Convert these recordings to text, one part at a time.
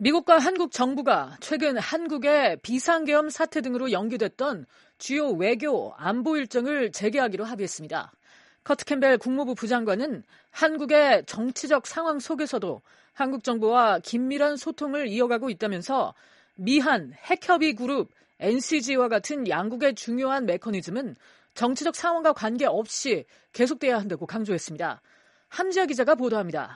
미국과 한국 정부가 최근 한국의 비상계엄 사태 등으로 연기됐던 주요 외교, 안보 일정을 재개하기로 합의했습니다. 커트 캠벨 국무부 부장관은 한국의 정치적 상황 속에서도 한국 정부와 긴밀한 소통을 이어가고 있다면서 미한, 핵협의 그룹, NCG와 같은 양국의 중요한 메커니즘은 정치적 상황과 관계없이 계속돼야 한다고 강조했습니다. 함지아 기자가 보도합니다.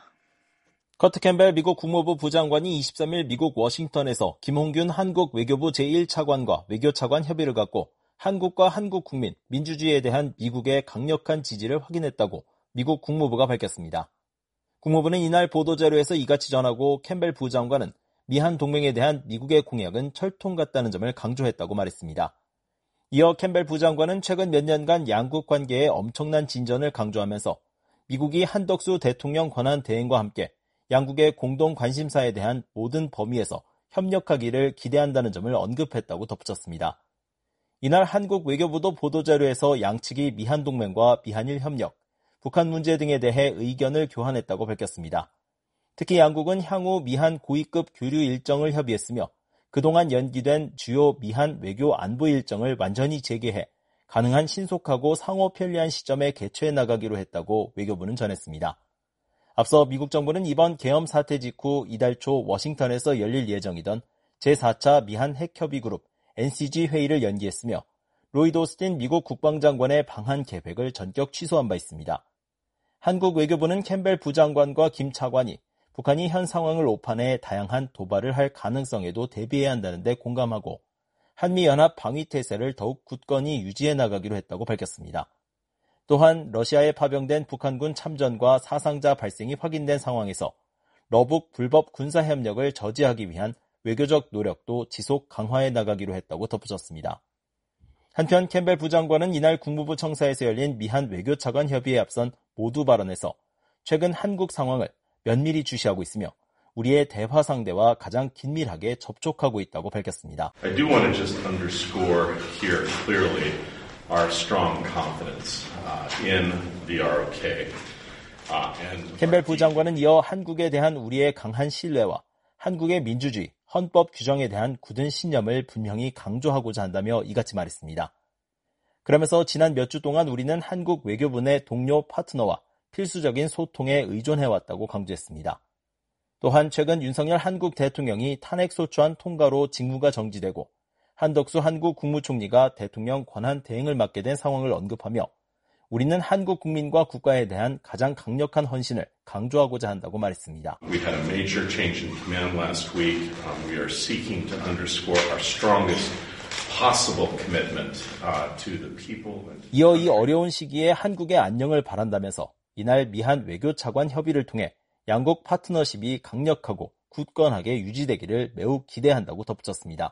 커트 캠벨 미국 국무부 부장관이 23일 미국 워싱턴에서 김홍균 한국 외교부 제1차관과 외교차관 협의를 갖고 한국과 한국 국민, 민주주의에 대한 미국의 강력한 지지를 확인했다고 미국 국무부가 밝혔습니다. 국무부는 이날 보도자료에서 이같이 전하고 캠벨 부장관은 미한 동맹에 대한 미국의 공약은 철통 같다는 점을 강조했다고 말했습니다. 이어 캠벨 부장관은 최근 몇 년간 양국 관계의 엄청난 진전을 강조하면서 미국이 한덕수 대통령 권한 대행과 함께 양국의 공동 관심사에 대한 모든 범위에서 협력하기를 기대한다는 점을 언급했다고 덧붙였습니다. 이날 한국 외교부도 보도자료에서 양측이 미한동맹과 미한일 협력, 북한 문제 등에 대해 의견을 교환했다고 밝혔습니다. 특히 양국은 향후 미한 고위급 교류 일정을 협의했으며 그동안 연기된 주요 미한 외교 안보 일정을 완전히 재개해 가능한 신속하고 상호 편리한 시점에 개최해 나가기로 했다고 외교부는 전했습니다. 앞서 미국 정부는 이번 계엄 사태 직후 이달 초 워싱턴에서 열릴 예정이던 제4차 미한 핵협의 그룹 NCG 회의를 연기했으며 로이드 오스틴 미국 국방장관의 방한 계획을 전격 취소한 바 있습니다. 한국 외교부는 캠벨 부장관과 김 차관이 북한이 현 상황을 오판해 다양한 도발을 할 가능성에도 대비해야 한다는 데 공감하고 한미연합 방위태세를 더욱 굳건히 유지해 나가기로 했다고 밝혔습니다. 또한 러시아에 파병된 북한군 참전과 사상자 발생이 확인된 상황에서 러북 불법 군사협력을 저지하기 위한 외교적 노력도 지속 강화해 나가기로 했다고 덧붙였습니다. 한편 캠벨 부장관은 이날 국무부 청사에서 열린 미한 외교차관 협의에 앞선 모두 발언에서 최근 한국 상황을 면밀히 주시하고 있으며 우리의 대화 상대와 가장 긴밀하게 접촉하고 있다고 밝혔습니다. I do want to just underscore here clearly our strong confidence in the ROK. 캠벨 부장관은 이어 한국에 대한 우리의 강한 신뢰와 한국의 민주주의, 헌법 규정에 대한 굳은 신념을 분명히 강조하고자 한다며 이같이 말했습니다. 그러면서 지난 몇 주 동안 우리는 한국 외교부 내 동료 파트너와 필수적인 소통에 의존해왔다고 강조했습니다. 또한 최근 윤석열 한국 대통령이 탄핵소추안 통과로 직무가 정지되고 한덕수 한국 국무총리가 대통령 권한 대행을 맡게 된 상황을 언급하며 우리는 한국 국민과 국가에 대한 가장 강력한 헌신을 강조하고자 한다고 말했습니다. We had a major change in command last week. We are seeking to underscore our strongest possible commitment to the people. 이어 이 어려운 시기에 한국의 안녕을 바란다면서 이날 미한 외교차관 협의를 통해 양국 파트너십이 강력하고 굳건하게 유지되기를 매우 기대한다고 덧붙였습니다.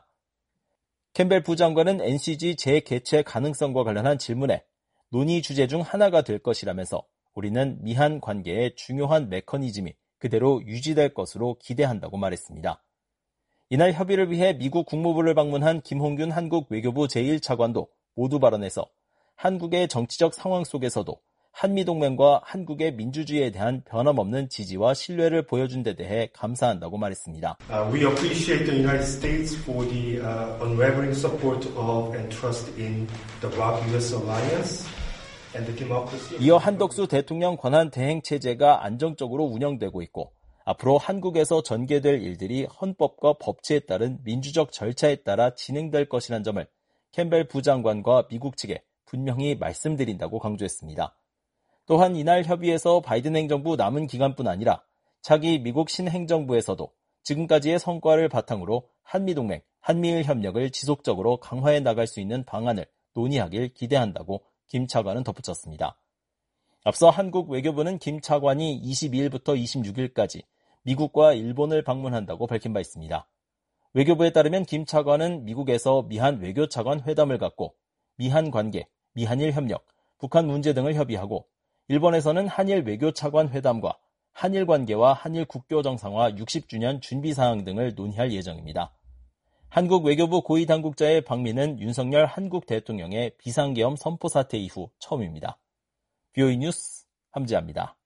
캠벨 부장관은 NCG 재개최 가능성과 관련한 질문에 논의 주제 중 하나가 될 것이라면서 우리는 미한 관계의 중요한 메커니즘이 그대로 유지될 것으로 기대한다고 말했습니다. 이날 협의를 위해 미국 국무부를 방문한 김홍균 한국 외교부 제1차관도 모두 발언해서 한국의 정치적 상황 속에서도 한미동맹과 한국의 민주주의에 대한 변함없는 지지와 신뢰를 보여준 데 대해 감사한다고 말했습니다. We appreciate the United States for the unwavering support of and trust in the ROK-US alliance and the democracy. 이어 한덕수 대통령 권한 대행 체제가 안정적으로 운영되고 있고 앞으로 한국에서 전개될 일들이 헌법과 법치에 따른 민주적 절차에 따라 진행될 것이라는 점을 캠벨 부장관과 미국 측에 분명히 말씀드린다고 강조했습니다. 또한 이날 협의에서 바이든 행정부 남은 기간뿐 아니라 차기 미국 신행정부에서도 지금까지의 성과를 바탕으로 한미동맹, 한미일 협력을 지속적으로 강화해 나갈 수 있는 방안을 논의하길 기대한다고 김 차관은 덧붙였습니다. 앞서 한국 외교부는 김 차관이 22일부터 26일까지 미국과 일본을 방문한다고 밝힌 바 있습니다. 외교부에 따르면 김 차관은 미국에서 미한 외교차관 회담을 갖고 미한 관계, 미한일 협력, 북한 문제 등을 협의하고 일본에서는 한일 외교차관 회담과 한일 관계와 한일 국교 정상화 60주년 준비사항 등을 논의할 예정입니다. 한국 외교부 고위 당국자의 방미는 윤석열 한국 대통령의 비상계엄 선포 사태 이후 처음입니다. BOE 뉴스 함지아입니다.